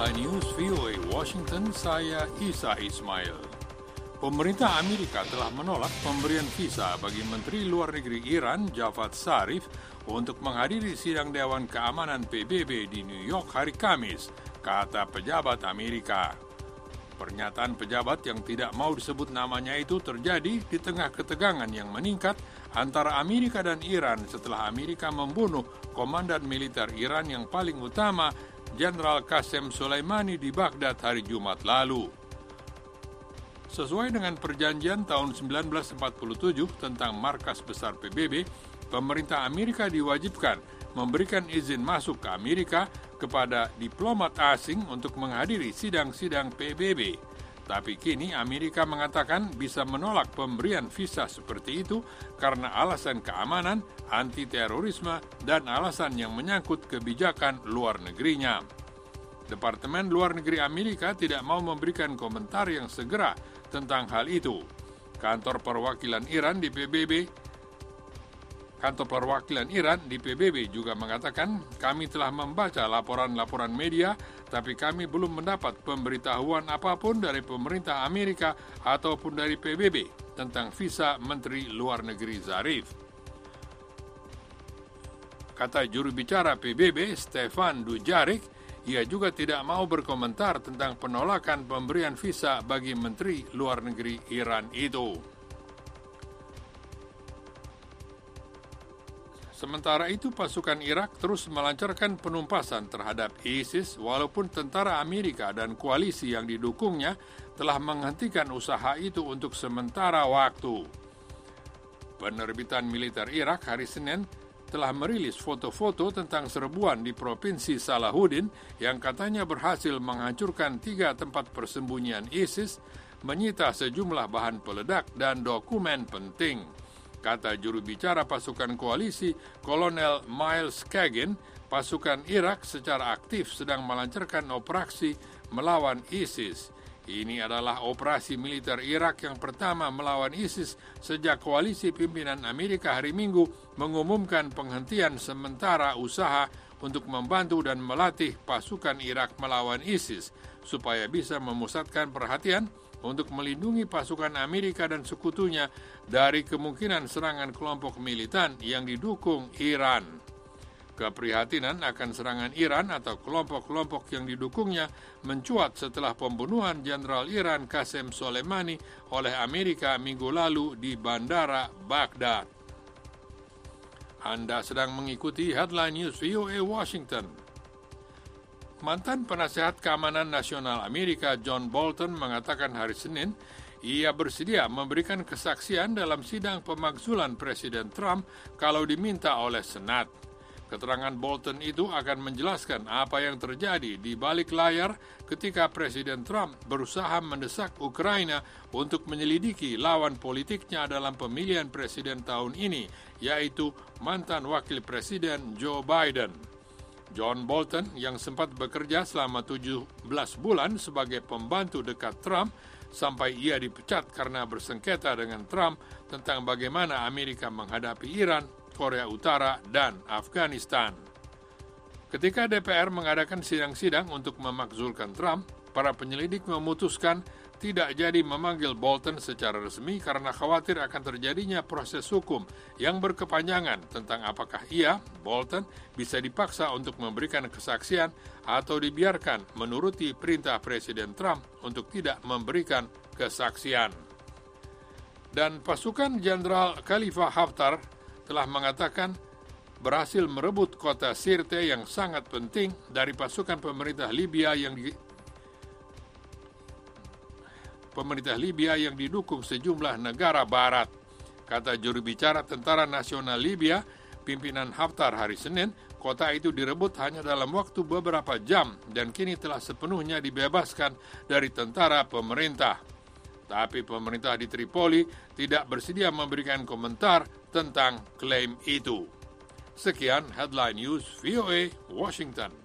Headline News VOA Washington, saya Isa Ismail. Pemerintah Amerika telah menolak pemberian visa bagi Menteri Luar Negeri Iran Javad Zarif untuk menghadiri sidang Dewan Keamanan PBB di New York hari Kamis, kata pejabat Amerika. Pernyataan pejabat yang tidak mau disebut namanya itu terjadi di tengah ketegangan yang meningkat antara Amerika dan Iran setelah Amerika membunuh komandan militer Iran yang paling utama, Jenderal Qasem Soleimani di Baghdad hari Jumat lalu. Sesuai dengan perjanjian tahun 1947 tentang markas besar PBB, pemerintah Amerika diwajibkan memberikan izin masuk ke Amerika kepada diplomat asing untuk menghadiri sidang-sidang PBB. Tapi kini Amerika mengatakan bisa menolak pemberian visa seperti itu karena alasan keamanan, anti-terorisme, dan alasan yang menyangkut kebijakan luar negerinya. Departemen Luar Negeri Amerika tidak mau memberikan komentar yang segera tentang hal itu. Kantor perwakilan Iran di PBB juga mengatakan, kami telah membaca laporan-laporan media, tapi kami belum mendapat pemberitahuan apapun dari pemerintah Amerika ataupun dari PBB tentang visa Menteri Luar Negeri Zarif. Kata juru bicara PBB, Stefan Dujarric, ia juga tidak mau berkomentar tentang penolakan pemberian visa bagi Menteri Luar Negeri Iran itu. Sementara itu, pasukan Irak terus melancarkan penumpasan terhadap ISIS walaupun tentara Amerika dan koalisi yang didukungnya telah menghentikan usaha itu untuk sementara waktu. Penerbitan militer Irak hari Senin telah merilis foto-foto tentang serbuan di Provinsi Salahuddin yang katanya berhasil menghancurkan 3 tempat persembunyian ISIS, menyita sejumlah bahan peledak dan dokumen penting. Kata juru bicara pasukan koalisi, Kolonel Miles Kagan, pasukan Irak secara aktif sedang melancarkan operasi melawan ISIS. Ini adalah operasi militer Irak yang pertama melawan ISIS sejak koalisi pimpinan Amerika hari Minggu mengumumkan penghentian sementara usaha untuk membantu dan melatih pasukan Irak melawan ISIS supaya bisa memusatkan perhatian untuk melindungi pasukan Amerika dan sekutunya dari kemungkinan serangan kelompok militan yang didukung Iran. Keprihatinan akan serangan Iran atau kelompok-kelompok yang didukungnya mencuat setelah pembunuhan Jenderal Iran Qasem Soleimani oleh Amerika minggu lalu di Bandara Baghdad. Anda sedang mengikuti Headline News VOA Washington. Mantan penasehat keamanan nasional Amerika John Bolton mengatakan hari Senin ia bersedia memberikan kesaksian dalam sidang pemakzulan Presiden Trump kalau diminta oleh Senat. Keterangan Bolton itu akan menjelaskan apa yang terjadi di balik layar ketika Presiden Trump berusaha mendesak Ukraina untuk menyelidiki lawan politiknya dalam pemilihan presiden tahun ini, yaitu mantan wakil presiden Joe Biden. John Bolton yang sempat bekerja selama 17 bulan sebagai pembantu dekat Trump sampai ia dipecat karena bersengketa dengan Trump tentang bagaimana Amerika menghadapi Iran, Korea Utara, dan Afghanistan. Ketika DPR mengadakan sidang-sidang untuk memakzulkan Trump, para penyelidik memutuskan tidak jadi memanggil Bolton secara resmi karena khawatir akan terjadinya proses hukum yang berkepanjangan tentang apakah ia, Bolton, bisa dipaksa untuk memberikan kesaksian atau dibiarkan menuruti perintah Presiden Trump untuk tidak memberikan kesaksian. Dan pasukan Jenderal Khalifa Haftar telah mengatakan berhasil merebut kota Sirte yang sangat penting dari pasukan pemerintah Libya yang didukung sejumlah negara barat. Kata juru bicara Tentara Nasional Libya, pimpinan Haftar hari Senin, kota itu direbut hanya dalam waktu beberapa jam dan kini telah sepenuhnya dibebaskan dari tentara pemerintah. Tapi pemerintah di Tripoli tidak bersedia memberikan komentar tentang klaim itu. Sekian Headline News VOA Washington.